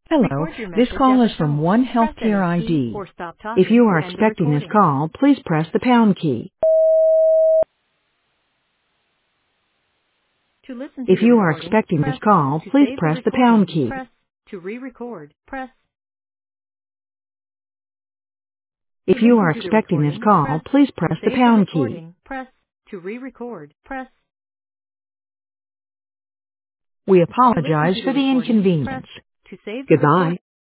Hello, Record your this message at call the is from tone. One Press Healthcare any key ID. or stop If talking you to are end the expecting this recording. call, please press the pound key. To listen to If the you are recording, expecting this press. call, To please save the press the pound recording, key. press. To re-record, press. To If you are listen to the expecting this recording, call, press. please To press the save the pound key. recording, press. To re-record, press. We To listen apologize to the for the recording, press. inconvenience. To save the Goodbye. recording.